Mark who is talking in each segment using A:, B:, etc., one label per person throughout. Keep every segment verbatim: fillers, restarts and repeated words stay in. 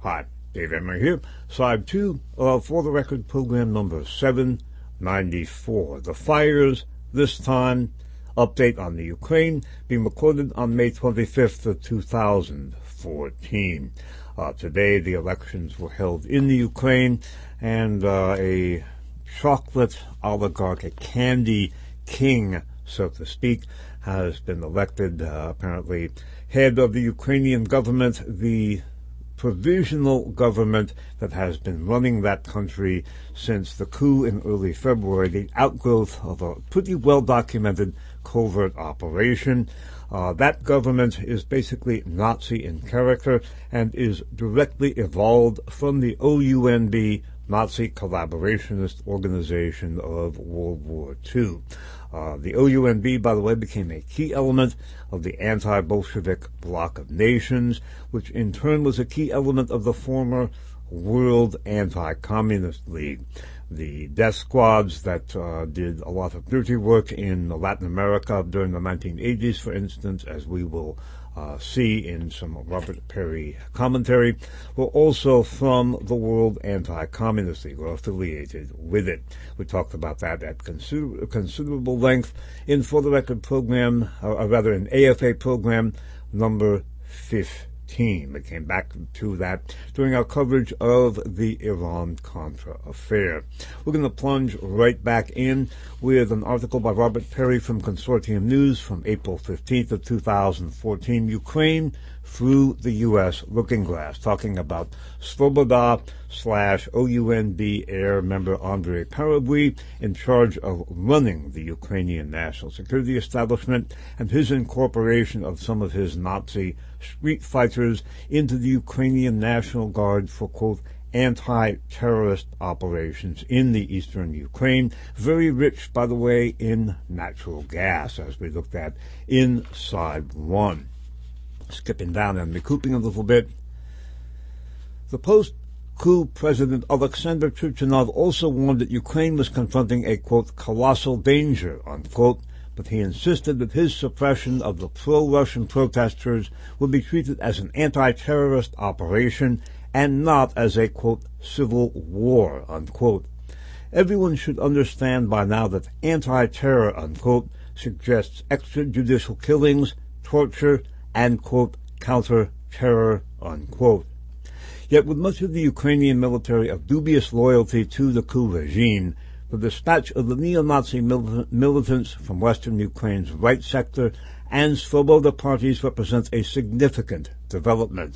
A: Hi, Dave Emory here. Side two of For the Record program number seven ninety-four. The fires, this time, update on the Ukraine, being recorded on May twenty-fifth of two thousand fourteen. Uh, today, the elections were held in the Ukraine, and uh, a chocolate oligarch, a candy king, so to speak, has been elected, uh, apparently head of the Ukrainian government, the provisional government that has been running that country since the coup in early February, the outgrowth of a pretty well-documented covert operation. Uh, that government is basically Nazi in character and is directly evolved from the O U N B, Nazi collaborationist organization of World War Two. Uh, the O U N B, by the way, became a key element of the anti-Bolshevik bloc of nations, which in turn was a key element of the former World Anti-Communist League. The death squads that uh, did a lot of dirty work in Latin America during the nineteen eighties, for instance, as we will uh, see in some Robert Perry commentary, were also from the World Anti-Communist League, or affiliated with it. We talked about that at consider- considerable length in For the Record program, or rather in A F A program number fifteen. We came back to that during our coverage of the Iran-Contra affair. We're going to plunge right back in with an article by Robert Perry from Consortium News from April fifteenth of two thousand fourteen, Ukraine Through the U S Looking Glass, talking about Svoboda slash O U N B Air member Andrei Parabuy, in charge of running the Ukrainian national security establishment, and his incorporation of some of his Nazi street fighters into the Ukrainian National Guard for, quote, anti-terrorist operations in the eastern Ukraine, very rich, by the way, in natural gas, as we looked at in side one. Skipping down and recouping a little bit. The post-coup president Alexander Turchinov also warned that Ukraine was confronting a, quote, colossal danger, unquote, but he insisted that his suppression of the pro-Russian protesters would be treated as an anti-terrorist operation and not as a, quote, civil war, unquote. Everyone should understand by now that anti-terror, unquote, suggests extrajudicial killings, torture, and, quote, counter-terror, unquote. Yet with much of the Ukrainian military of dubious loyalty to the coup regime, the dispatch of the neo-Nazi mil- militants from western Ukraine's right sector and Svoboda parties represents a significant development.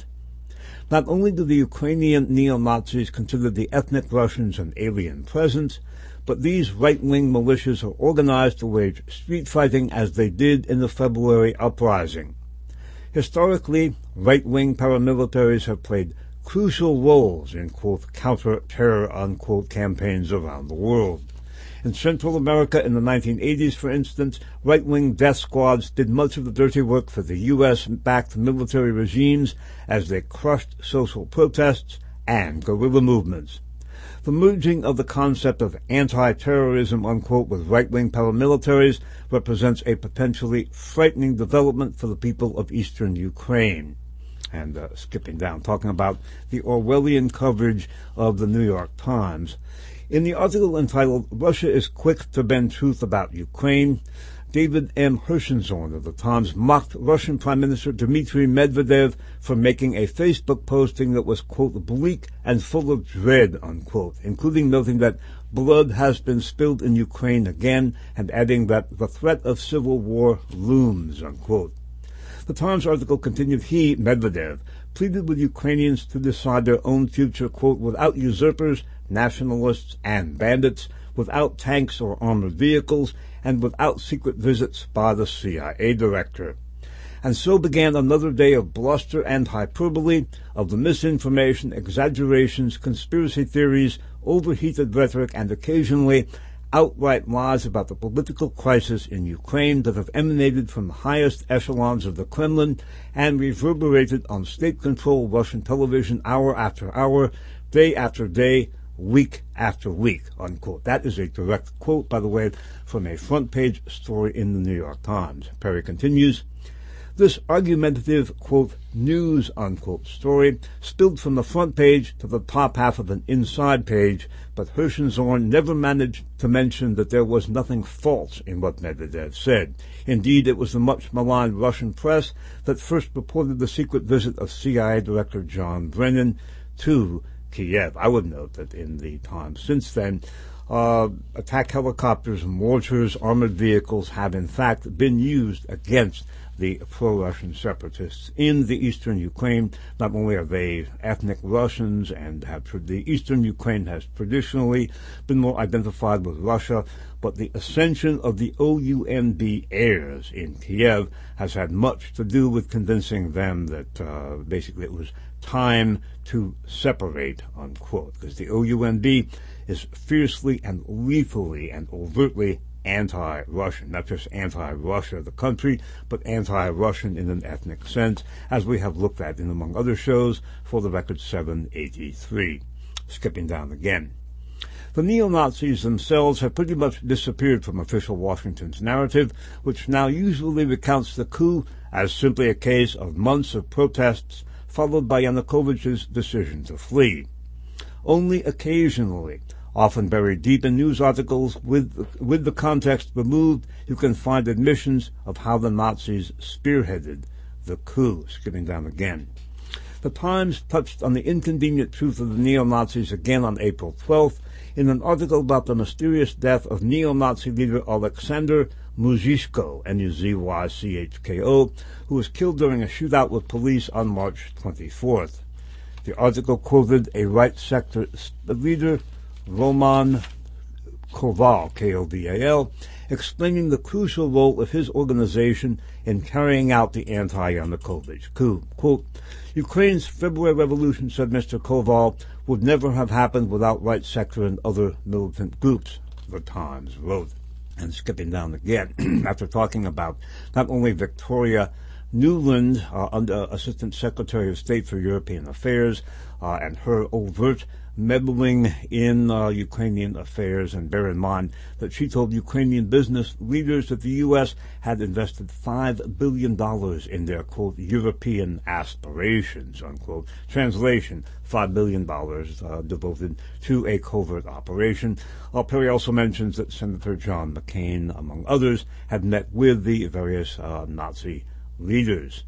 A: Not only do the Ukrainian neo-Nazis consider the ethnic Russians an alien presence, but these right-wing militias are organized to wage street fighting as they did in the February uprising. Historically, right-wing paramilitaries have played crucial roles in, quote, counter-terror, unquote, campaigns around the world. In Central America in the nineteen eighties, for instance, right-wing death squads did much of the dirty work for the U S-backed military regimes as they crushed social protests and guerrilla movements. The merging of the concept of anti-terrorism, unquote, with right-wing paramilitaries represents a potentially frightening development for the people of eastern Ukraine. And uh, skipping down, talking about the Orwellian coverage of the New York Times. In the article entitled, Russia is Quick to Bend Truth About Ukraine, David M. Hirschenhorn of the Times mocked Russian Prime Minister Dmitry Medvedev for making a Facebook posting that was, quote, bleak and full of dread, unquote, including noting that blood has been spilled in Ukraine again and adding that the threat of civil war looms, unquote. The Times article continued, he, Medvedev, pleaded with Ukrainians to decide their own future, quote, without usurpers, nationalists, and bandits, without tanks or armored vehicles, and without secret visits by the C I A director. And so began another day of bluster and hyperbole, of the misinformation, exaggerations, conspiracy theories, overheated rhetoric, and occasionally outright lies about the political crisis in Ukraine that have emanated from the highest echelons of the Kremlin and reverberated on state-controlled Russian television hour after hour, day after day, week after week, unquote. That is a direct quote, by the way, from a front-page story in the New York Times. Perry continues, This argumentative, quote, news, unquote, story spilled from the front page to the top half of an inside page, but Hirschenzorn never managed to mention that there was nothing false in what Medvedev said. Indeed, it was the much maligned Russian press that first reported the secret visit of C I A Director John Brennan to Kiev. I would note that in the time since then, uh, attack helicopters, mortars, armored vehicles have in fact been used against the pro-Russian separatists in the eastern Ukraine. Not only are they ethnic Russians and have the eastern Ukraine has traditionally been more identified with Russia, but the ascension of the O U N B heirs in Kiev has had much to do with convincing them that uh, basically it was time to separate, unquote, because the O U N B is fiercely and lethally and overtly anti-Russian, not just anti-Russia, the country, but anti-Russian in an ethnic sense, as we have looked at in, among other shows, For the Record seven eighty-three. Skipping down again. The neo-Nazis themselves have pretty much disappeared from official Washington's narrative, which now usually recounts the coup as simply a case of months of protests followed by Yanukovych's decision to flee. Only occasionally, often buried deep in news articles with, with the context removed, you can find admissions of how the Nazis spearheaded the coup. Skipping down again. The Times touched on the inconvenient truth of the neo-Nazis again on April twelfth in an article about the mysterious death of neo-Nazi leader Alexander Muzhyshko, M U Z Y C H K O, who was killed during a shootout with police on March twenty-fourth. The article quoted a right sector leader, Roman Koval, K O V A L, explaining the crucial role of his organization in carrying out the anti-Yanukovych coup. Quote, Ukraine's February revolution, said Mister Koval, would never have happened without right sector and other militant groups, the Times wrote. And skipping down again, after talking about not only Victoria Nuland, uh, under Assistant Secretary of State for European Affairs, uh, and her overt meddling in uh, Ukrainian affairs, and bear in mind that she told Ukrainian business leaders that the U S had invested five billion dollars in their, quote, European aspirations, unquote. Translation, five billion dollars uh, devoted to a covert operation. Uh, Perry also mentions that Senator John McCain, among others, had met with the various uh, Nazi leaders.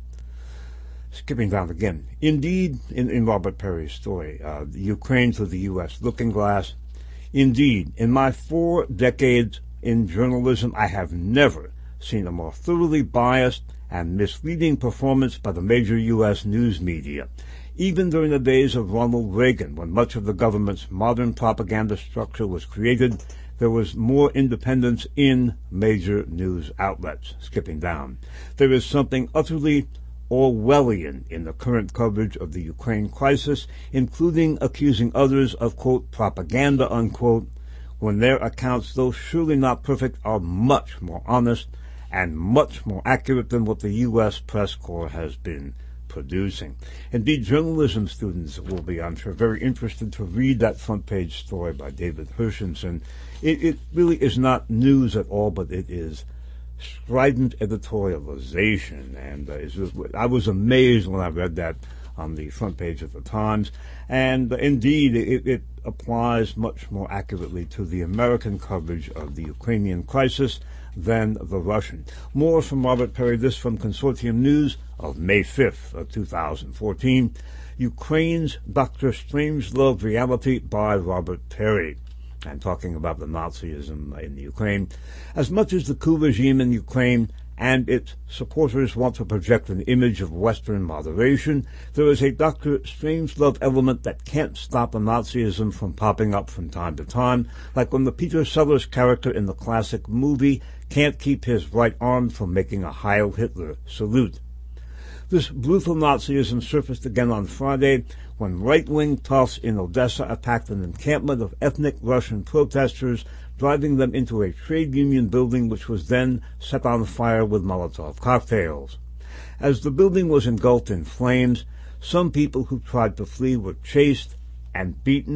A: Skipping down again. Indeed, in, in Robert Perry's story, uh, the Ukraine through the U S looking glass, indeed, in my four decades in journalism, I have never seen a more thoroughly biased and misleading performance by the major U S news media. Even during the days of Ronald Reagan, when much of the government's modern propaganda structure was created, there was more independence in major news outlets. Skipping down. There is something utterly Orwellian in the current coverage of the Ukraine crisis, including accusing others of, quote, propaganda, unquote, when their accounts, though surely not perfect, are much more honest and much more accurate than what the U S press corps has been producing. Indeed, journalism students will be, I'm sure, very interested to read that front page story by David Hirschenson. It, it really is not news at all, but it is strident editorialization, and uh, is, I was amazed when I read that on the front page of the Times, and uh, indeed it, it applies much more accurately to the American coverage of the Ukrainian crisis than the Russian. More from Robert Perry, this from Consortium News of May fifth of two thousand fourteen, Ukraine's Doctor Strangelove Reality by Robert Perry. And talking about the Nazism in the Ukraine. As much as the coup regime in Ukraine and its supporters want to project an image of Western moderation, there is a Doctor Strangelove element that can't stop the Nazism from popping up from time to time, like when the Peter Sellers character in the classic movie can't keep his right arm from making a Heil Hitler salute. This brutal Nazism surfaced again on Friday when right-wing toughs in Odessa attacked an encampment of ethnic Russian protesters, driving them into a trade union building which was then set on fire with Molotov cocktails. As the building was engulfed in flames, some people who tried to flee were chased and beaten,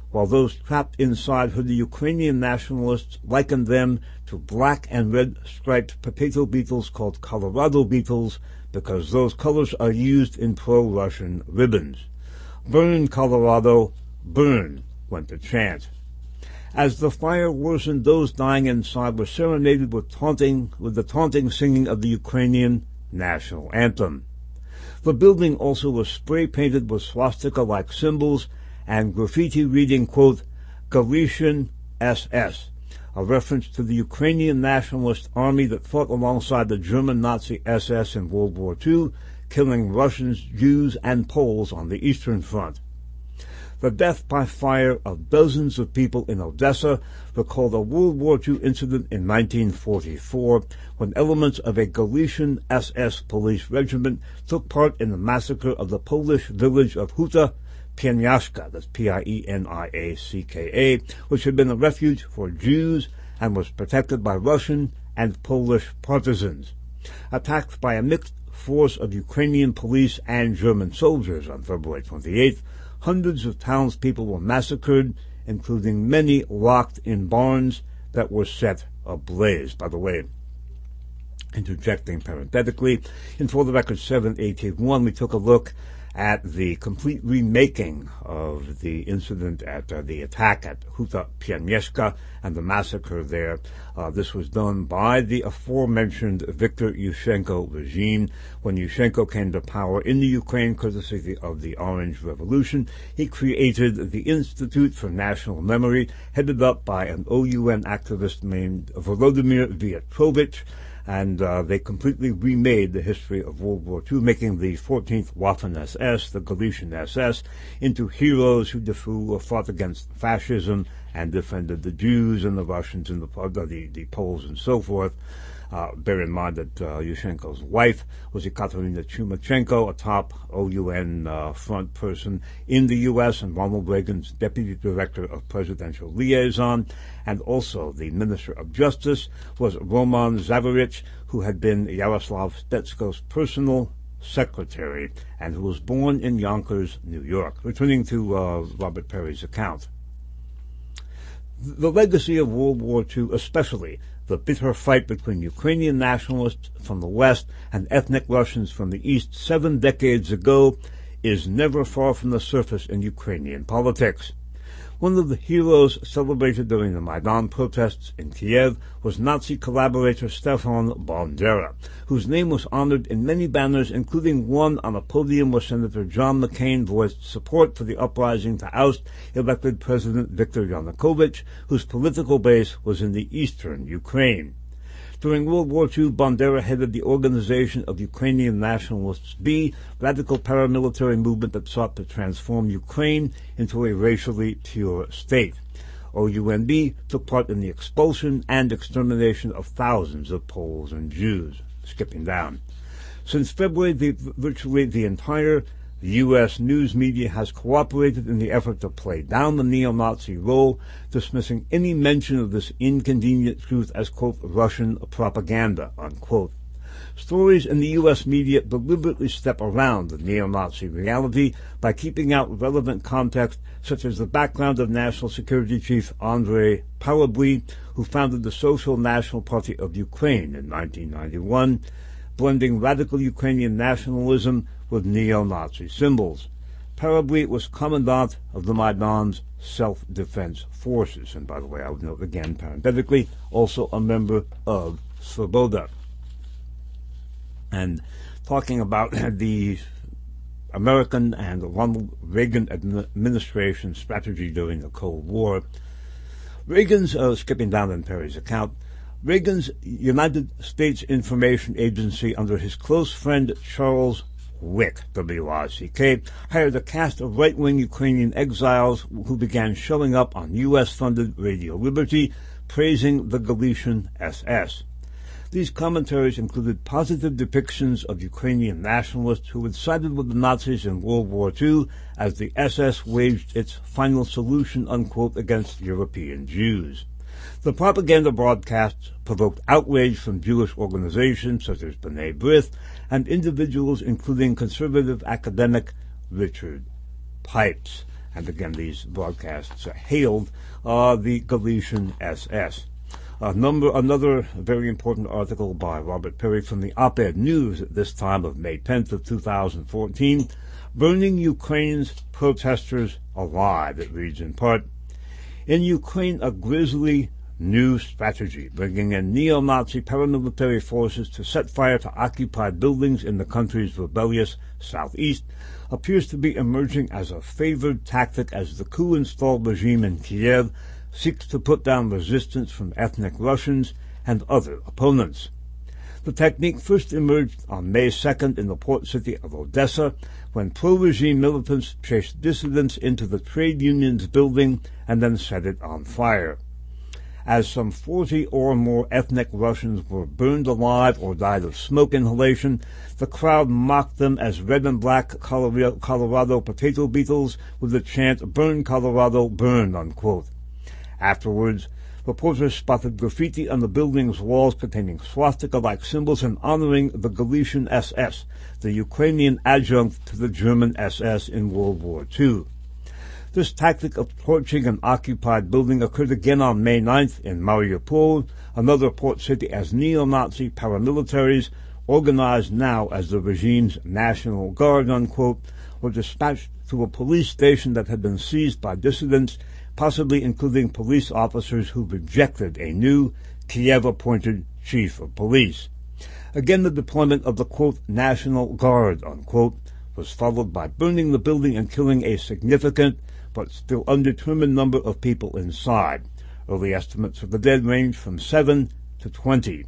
A: while those trapped inside heard the Ukrainian nationalists liken them to black and red striped potato beetles called Colorado beetles because those colors are used in pro-Russian ribbons. Burn, Colorado, burn, went the chant. As the fire worsened, those dying inside were serenaded with taunting, with the taunting singing of the Ukrainian national anthem. The building also was spray-painted with swastika-like symbols and graffiti reading, quote, Galician S S, a reference to the Ukrainian nationalist army that fought alongside the German Nazi S S in World War Two, killing Russians, Jews, and Poles on the Eastern Front. The death by fire of dozens of people in Odessa recalled a World War Two incident in nineteen forty-four when elements of a Galician S S police regiment took part in the massacre of the Polish village of Huta Pieniacka, that's P I E N I A C K A, which had been a refuge for Jews and was protected by Russian and Polish partisans. Attacked by a mixed force of Ukrainian police and German soldiers on February twenty-eighth, hundreds of townspeople were massacred, including many locked in barns that were set ablaze. By the way, interjecting parenthetically, in For the Record seven eighty-one, we took a look at the complete remaking of the incident at uh, the attack at Huta Pieniacka and the massacre there. Uh, this was done by the aforementioned Viktor Yushchenko regime. When Yushchenko came to power in the Ukraine, courtesy of the Orange Revolution, he created the Institute for National Memory, headed up by an O U N activist named Volodymyr Vietrovich, and uh, they completely remade the history of World War Two, making the fourteenth Waffen-S S, the Galician S S, into heroes who, who fought against fascism and defended the Jews and the Russians and the, uh, the, the Poles and so forth. Uh, bear in mind that uh, Yushchenko's wife was Ekaterina Chumachenko, a top O U N uh, front person in the U S and Ronald Reagan's deputy director of presidential liaison, and also the Minister of Justice was Roman Zavarich, who had been Yaroslav Stetsko's personal secretary and who was born in Yonkers, New York. Returning to uh, Robert Perry's account. The legacy of World War Two, especially the bitter fight between Ukrainian nationalists from the West and ethnic Russians from the East seven decades ago, is never far from the surface in Ukrainian politics. One of the heroes celebrated during the Maidan protests in Kiev was Nazi collaborator Stefan Bandera, whose name was honored in many banners, including one on a podium where Senator John McCain voiced support for the uprising to oust elected President Viktor Yanukovych, whose political base was in the eastern Ukraine. During World War Two, Bandera headed the Organization of Ukrainian Nationalists B, radical paramilitary movement that sought to transform Ukraine into a racially pure state. O U N B took part in the expulsion and extermination of thousands of Poles and Jews. Skipping down. Since February, the, virtually the entire U S news media has cooperated in the effort to play down the neo-Nazi role, dismissing any mention of this inconvenient truth as, quote, Russian propaganda, unquote. Stories in the U S media deliberately step around the neo-Nazi reality by keeping out relevant context, such as the background of National Security Chief Andrei Parubij, who founded the Social National Party of Ukraine in nineteen ninety-one, blending radical Ukrainian nationalism with neo-Nazi symbols. Parubij was commandant of the Maidan's self-defense forces, and by the way, I would note again, parenthetically, also a member of Svoboda. And talking about the American and Ronald Reagan administration strategy during the Cold War, Reagan's, uh, skipping down in Perry's account, Reagan's United States Information Agency, under his close friend Charles Wick, W I C K, hired a cast of right-wing Ukrainian exiles who began showing up on U S-funded Radio Liberty, praising the Galician S S. These commentaries included positive depictions of Ukrainian nationalists who had sided with the Nazis in World War Two as the S S waged its final solution, unquote, against European Jews. The propaganda broadcasts provoked outrage from Jewish organizations such as B'nai B'rith and individuals including conservative academic Richard Pipes. and again these broadcasts hailed uh, the Galician S S. Uh, number, another very important article by Robert Perry from the Op-Ed News at this time of May tenth of two thousand fourteen, Burning Ukraine's Protesters Alive, it reads in part, in Ukraine, a grisly new strategy, bringing in neo-Nazi paramilitary forces to set fire to occupied buildings in the country's rebellious southeast, appears to be emerging as a favored tactic as the coup-installed regime in Kiev seeks to put down resistance from ethnic Russians and other opponents. The technique first emerged on May second in the port city of Odessa, when pro-regime militants chased dissidents into the trade union's building and then set it on fire. As some forty or more ethnic Russians were burned alive or died of smoke inhalation, the crowd mocked them as red and black Colorado, Colorado potato beetles with the chant, "Burn Colorado, burn," unquote. Afterwards, reporters spotted graffiti on the building's walls containing swastika-like symbols and honoring the Galician S S, the Ukrainian adjunct to the German S S in World War Two. This tactic of torching an occupied building occurred again on May ninth in Mariupol, another port city, as neo-Nazi paramilitaries, organized now as the regime's National Guard, unquote, were dispatched to a police station that had been seized by dissidents, possibly including police officers who rejected a new Kiev-appointed chief of police. Again, the deployment of the, quote, National Guard, unquote, was followed by burning the building and killing a significant but still undetermined number of people inside. Early estimates of the dead range from seven to twenty.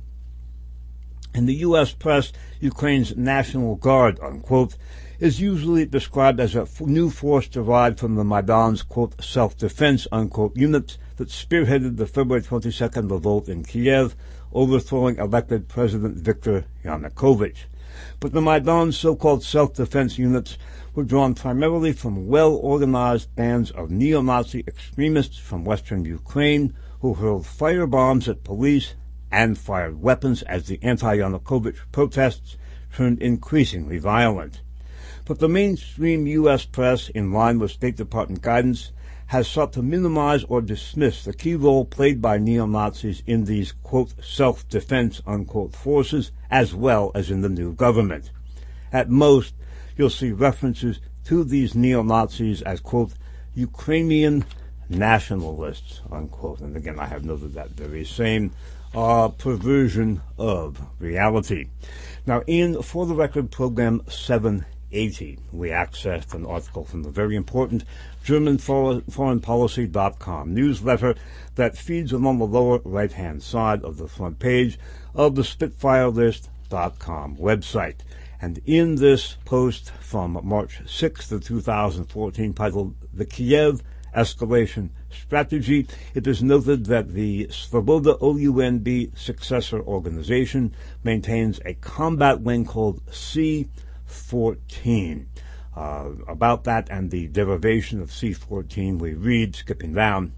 A: In the U S press, Ukraine's National Guard, unquote, is usually described as a new force derived from the Maidan's, quote, self-defense, unquote, units that spearheaded the February twenty-second revolt in Kiev, overthrowing elected President Viktor Yanukovych. But the Maidan's so-called self-defense units were drawn primarily from well-organized bands of neo-Nazi extremists from western Ukraine who hurled firebombs at police and fired weapons as the anti-Yanukovych protests turned increasingly violent. But the mainstream U S press, in line with State Department guidance, has sought to minimize or dismiss the key role played by neo-Nazis in these, quote, self-defense, unquote, forces, as well as in the new government. At most, you'll see references to these neo-Nazis as, quote, Ukrainian nationalists, unquote. And again, I have noted that very same uh, perversion of reality. Now, in For the Record program seven eighty, we accessed an article from the very important German foreign policy dot com newsletter that feeds along the lower right-hand side of the front page of the Spitfire List dot com website. And in this post from March sixth of two thousand fourteen, titled The Kiev Escalation Strategy, it is noted that the Svoboda O U N B successor organization maintains a combat wing called C fourteen. Uh, about that and the derivation of C fourteen, we read, skipping down,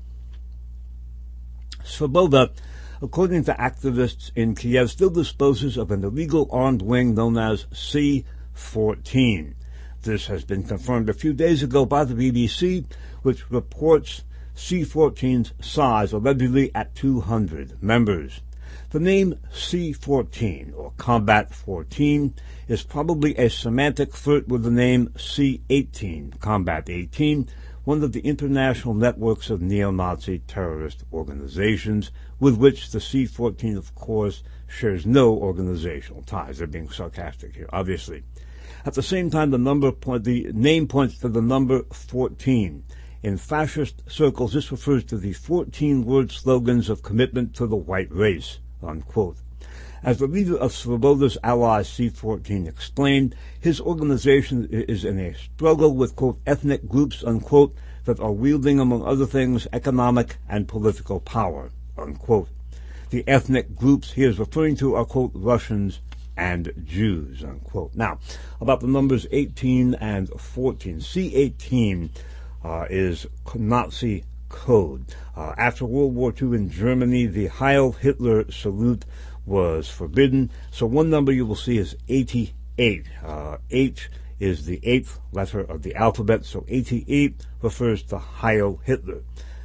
A: Svoboda, according to activists in Kiev, still disposes of an illegal armed wing known as C fourteen. This has been confirmed a few days ago by the B B C, which reports C fourteen's size allegedly at two hundred members. The name C fourteen, or Combat fourteen, is probably a semantic flirt with the name C eighteen, Combat eighteen, one of the international networks of neo-Nazi terrorist organizations, with which the C fourteen, of course, shares no organizational ties. They're being sarcastic here, obviously. At the same time, the number point, the name points to the number fourteen. In fascist circles, this refers to the fourteen-word slogans of commitment to the white race, unquote. As the leader of Svoboda's ally C fourteen explained, his organization is in a struggle with, quote, ethnic groups, unquote, that are wielding, among other things, economic and political power, unquote. The ethnic groups he is referring to are, quote, Russians and Jews, unquote. Now, about the numbers eighteen and fourteen. C eighteen uh, is Nazi code. Uh, after World War Two in Germany, the Heil Hitler salute was forbidden. So one number you will see is eighty-eight. Uh, H is the eighth letter of the alphabet, so eighty-eight refers to Heil Hitler.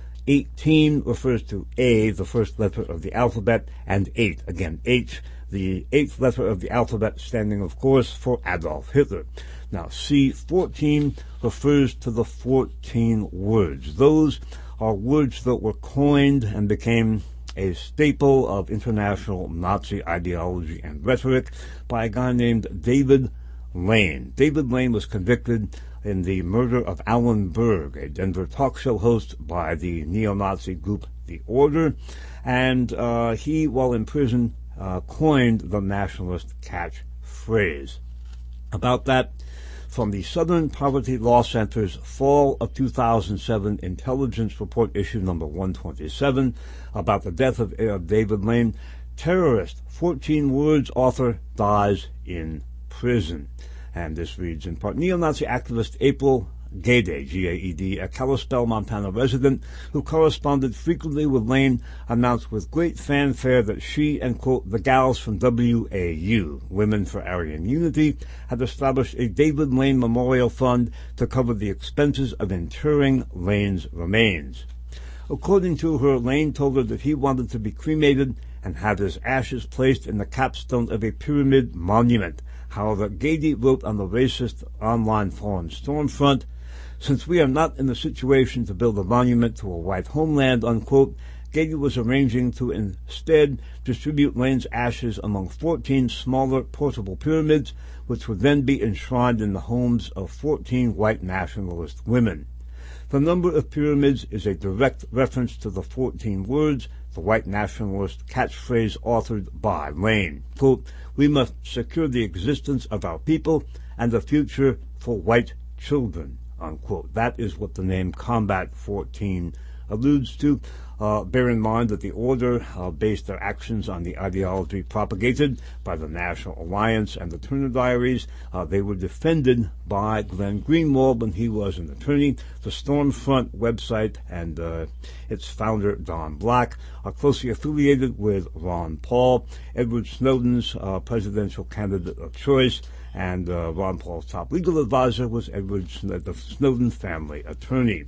A: eighteen refers to A, the first letter of the alphabet, and eight, again, H, the eighth letter of the alphabet, standing, of course, for Adolf Hitler. Now, C fourteen refers to the fourteen words. Those are words that were coined and became a staple of international Nazi ideology and rhetoric by a guy named David Lane. David Lane was convicted in the murder of Alan Berg, a Denver talk show host, by the neo-Nazi group The Order, and uh, he, while in prison, uh, coined the nationalist catchphrase. About that, from the Southern Poverty Law Center's fall of two thousand seven Intelligence Report issue number one twenty-seven about the death of uh, David Lane, terrorist, fourteen words author dies in prison. And this reads in part, neo-Nazi activist April Gaede, G A E D, a Kalispell, Montana resident who corresponded frequently with Lane, announced with great fanfare that she and, quote, the gals from W A U, Women for Aryan Unity, had established a David Lane Memorial Fund to cover the expenses of interring Lane's remains. According to her, Lane told her that he wanted to be cremated and had his ashes placed in the capstone of a pyramid monument. However, Gaede wrote on the racist online forum Stormfront, since we are not in the situation to build a monument to a white homeland, unquote, Gaede was arranging to instead distribute Lane's ashes among fourteen smaller portable pyramids, which would then be enshrined in the homes of fourteen white nationalist women. The number of pyramids is a direct reference to the fourteen words, the white nationalist catchphrase authored by Lane. Quote, we must secure the existence of our people and a future for white children, unquote. That is what the name Combat fourteen alludes to. Uh, bear in mind that the Order uh, based their actions on the ideology propagated by the National Alliance and the Turner Diaries. Uh, they were defended by Glenn Greenwald when he was an attorney. The Stormfront website and uh, its founder, Don Black, are closely affiliated with Ron Paul, Edward Snowden's uh, presidential candidate of choice, and uh, Ron Paul's top legal advisor was Edward Snowden, the Snowden family attorney.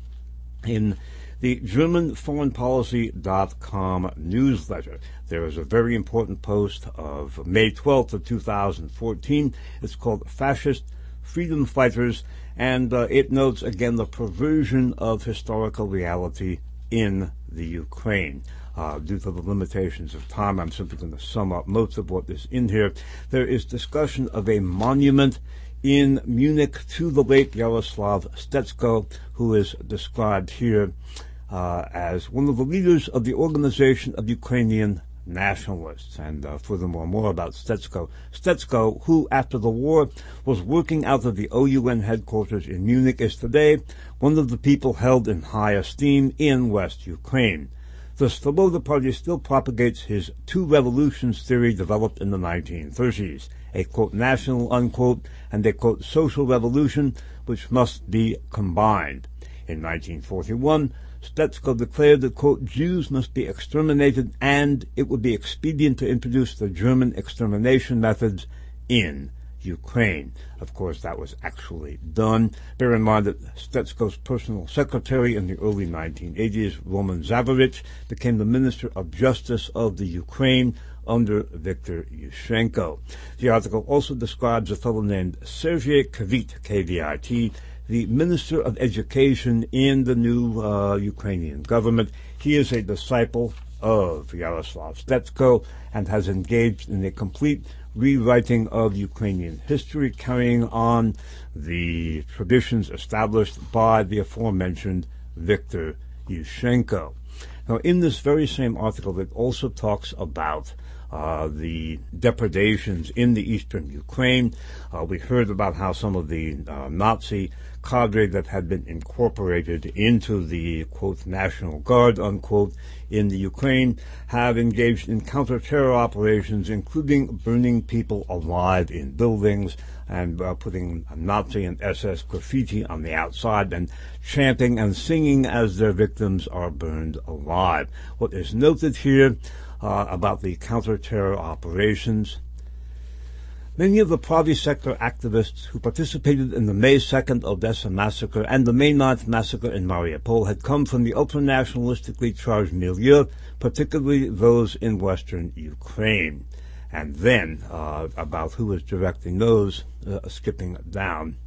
A: In the German Foreign Policy dot com newsletter, there is a very important post of May twelfth of two thousand fourteen. It's called Fascist Freedom Fighters, and uh, it notes again the perversion of historical reality in the Ukraine. Uh, due to the limitations of time, I'm simply going to sum up most of what is in here. There is discussion of a monument in Munich to the late Yaroslav Stetsko, who is described here uh, as one of the leaders of the Organization of Ukrainian Nationalists. And uh, furthermore, more about Stetsko. Stetsko, who after the war was working out of the O U N headquarters in Munich, is today one of the people held in high esteem in West Ukraine. The Svoboda Party still propagates his two revolutions theory developed in the nineteen thirties. A, quote, national, unquote, and a, quote, social revolution, which must be combined. In nineteen forty-one, Stetsko declared that, quote, Jews must be exterminated and it would be expedient to introduce the German extermination methods in Ukraine. Of course, that was actually done. Bear in mind that Stetsko's personal secretary in the early nineteen eighties, Roman Zavarich, became the Minister of Justice of the Ukraine under Viktor Yushchenko. The article also describes a fellow named Sergei Kvit, K V I T, the Minister of Education in the new uh, Ukrainian government. He is a disciple of Yaroslav Stetsko and has engaged in a complete rewriting of Ukrainian history, carrying on the traditions established by the aforementioned Viktor Yushchenko. Now, in this very same article, it also talks about Uh, the depredations in the eastern Ukraine. Uh, we heard about how some of the uh, Nazi cadre that had been incorporated into the, quote, National Guard, unquote, in the Ukraine have engaged in counter-terror operations, including burning people alive in buildings and uh, putting Nazi and S S graffiti on the outside and chanting and singing as their victims are burned alive. What is noted here Uh, about the counter-terror operations. Many of the Pravi sector activists who participated in the May second Odessa massacre and the May ninth massacre in Mariupol had come from the ultra-nationalistically charged milieu, particularly those in western Ukraine. And then, uh, about who is directing those, uh, skipping down.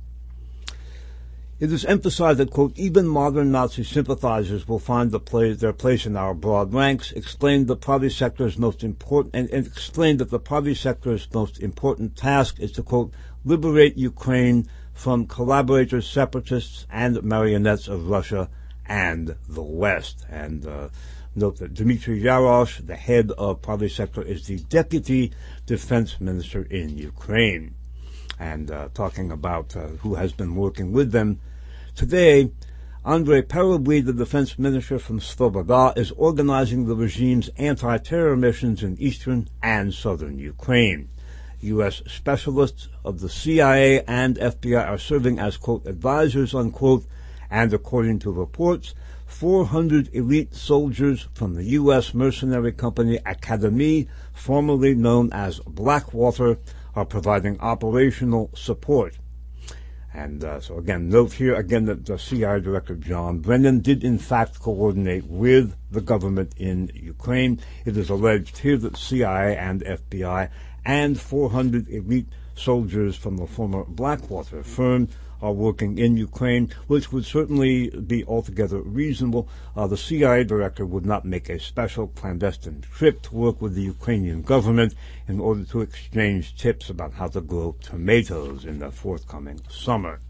A: It is emphasized that, quote, even modern Nazi sympathizers will find the place, their place in our broad ranks, explained the Pravi sector's most important, and, and explained that the Pravi sector's most important task is to, quote, liberate Ukraine from collaborators, separatists, and marionettes of Russia and the West. And, uh, note that Dmitry Yarosh, the head of Pravi sector, is the deputy defense minister in Ukraine. And, uh, talking about, uh, who has been working with them. Today, Andrei Parubly, the defense minister from Sloboda, is organizing the regime's anti-terror missions in eastern and southern Ukraine. U S specialists of the C I A and F B I are serving as, quote, advisors, unquote, and according to reports, four hundred elite soldiers from the U S mercenary company Academy, formerly known as Blackwater, are providing operational support. And uh, so again, note here again that the C I A Director John Brennan did in fact coordinate with the government in Ukraine. It is alleged here that C I A and F B I and four hundred elite soldiers from the former Blackwater firm are working in Ukraine, which would certainly be altogether reasonable. Uh, the C I A director would not make a special clandestine trip to work with the Ukrainian government in order to exchange tips about how to grow tomatoes in the forthcoming summer.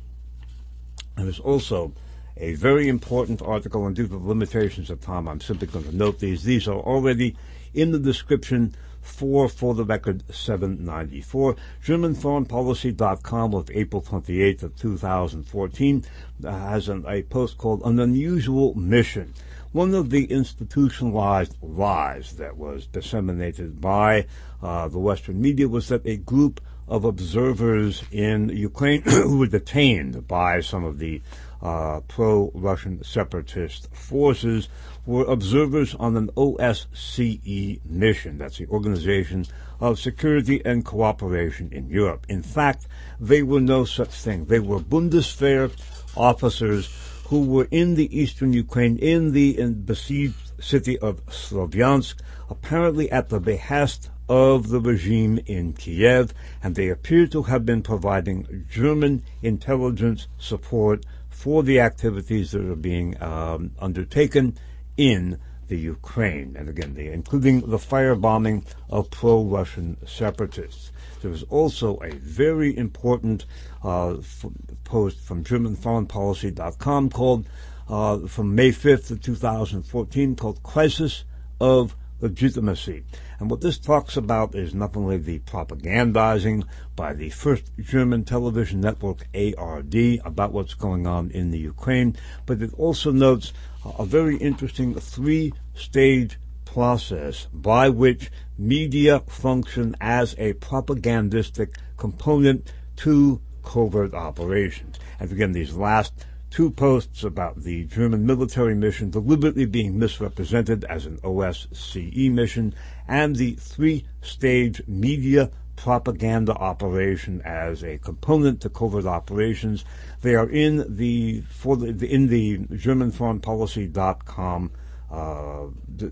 A: There is also a very important article, and due to the limitations of time, I'm simply going to note these. These are already in the description for, for the record, seven ninety-four. German Foreign Policy dot com of April twenty-eighth of two thousand fourteen uh, has an, a post called An Unusual Mission. One of the institutionalized lies that was disseminated by uh, the Western media was that a group of observers in Ukraine who were detained by some of the uh, pro-Russian separatist forces were observers on an O S C E mission. That's the Organization of Security and Cooperation in Europe. In fact, they were no such thing. They were Bundeswehr officers who were in the eastern Ukraine, in the in besieged city of Slovyansk, apparently at the behest of the regime in Kiev, and they appear to have been providing German intelligence support for the activities that are being um, undertaken in the Ukraine, and again, they, including the firebombing of pro-Russian separatists. There was also a very important uh, f- post from German Foreign Policy dot com called, uh, from May fifth of two thousand fourteen, called Crisis of Legitimacy. And what this talks about is not only the propagandizing by the first German television network, A R D, about what's going on in the Ukraine, but it also notes a very interesting three-stage process by which media function as a propagandistic component to covert operations. And again, these last two posts about the German military mission deliberately being misrepresented as an O S C E mission, and the three-stage media propaganda operation as a component to covert operations. They are in the for the in the German Foreign Policy dot com uh, d-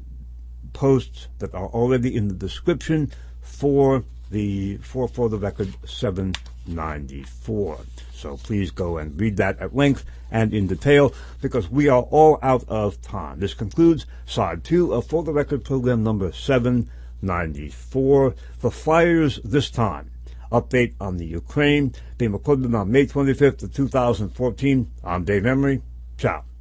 A: posts that are already in the description for the for for the record seven ninety-four. So please go and read that at length and in detail, because we are all out of time. This concludes side two of For the Record program number seven ninety-four. The fires this time. Update on the Ukraine, being recorded on May twenty-fifth of two thousand fourteen. I'm Dave Emery. Ciao.